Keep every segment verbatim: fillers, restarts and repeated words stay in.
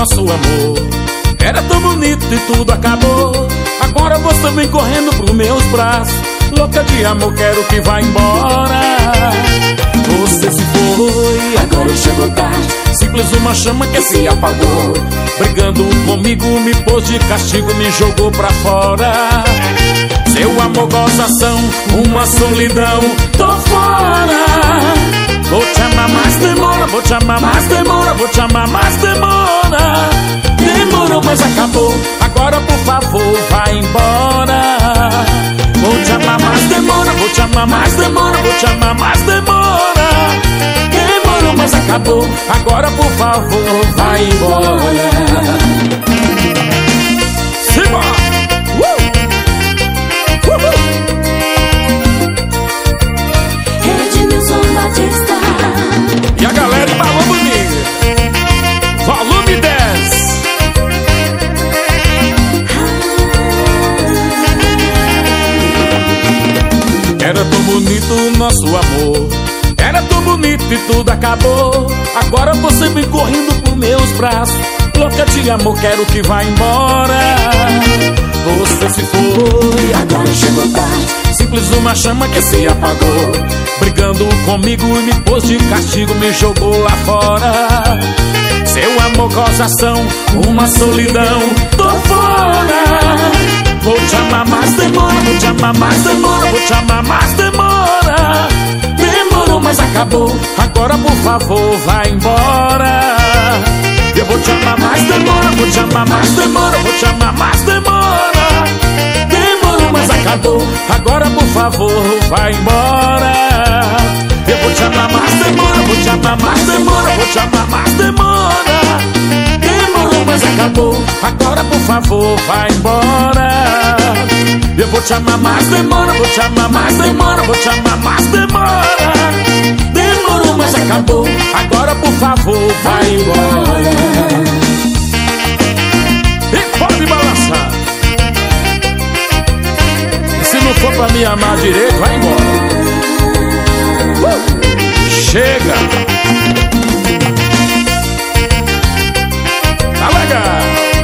nosso amor era tão bonito e tudo acabou. Agora você vem correndo pros meus braços, louca de amor, quero que vá embora. Você se foi, agora eu chego tarde, simples uma chama que se apagou. Brigando comigo, me pôs de castigo, me jogou pra fora. Seu amor, gozação, uma solidão, tô fora. Vou te amar, mas demora, vou te amar, mas demora, vou te amar, mas demora. Demorou, mas acabou, agora por favor, vai embora. Vou te amar, mas demora, vou te amar, mas demora, vou te amar, mas demora. Demorou, mas acabou, agora por favor, vai embora. Simbora! E a galera embalou bonito. Volume dez. Era tão bonito o nosso amor, era tão bonito e tudo acabou. Agora você vem correndo pros meus braços, louca de amor, quero que vá embora. Você se foi, agora chegou tarde, simples uma chama que se apagou. Brigando comigo e me pôs de castigo, me jogou lá fora. Seu amor, gozação, uma solidão, tô fora. Vou te amar, mas demora, vou te amar, mas demora, vou te amar, mas demora. Demorou, mas acabou, agora por favor, vai embora. Eu vou te amar, mas demora, vou te amar, mas demora, vou te amar, mas demora. Demorou, mas acabou, agora por favor, vai embora. Eu vou te amar, mas demora, vou te amar, mas demora, vou te amar, mas demora. Demorou, mas acabou, agora por favor, vai embora. Eu vou te amar, mas demora, vou te amar, mas demora, vou te amar, mas demora. Demorou, mas acabou, agora por favor, vai embora. E pode balançar. E se não for pra me amar direito, vai embora. Uh, chega. Tá legal.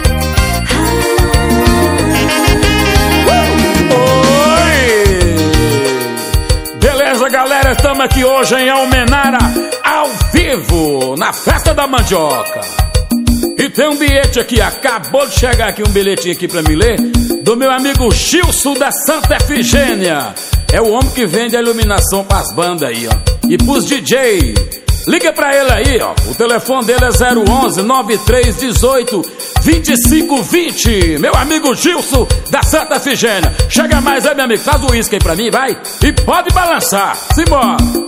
Uh, oi. Beleza, galera, estamos aqui hoje em Almenara, ao vivo, na Festa da Mandioca. E tem um bilhete aqui, acabou de chegar aqui um bilhetinho aqui pra me ler, do meu amigo Gilson da Santa Efigênia. É o homem que vende a iluminação pras bandas aí, ó. E pros D J. Liga pra ele aí, ó. O telefone dele é zero onze, nove três um oito, vinte e cinco vinte. Meu amigo Gilson da Santa Efigênia. Chega mais aí, meu amigo. Faz o uísque aí pra mim, vai. E pode balançar. Simbora.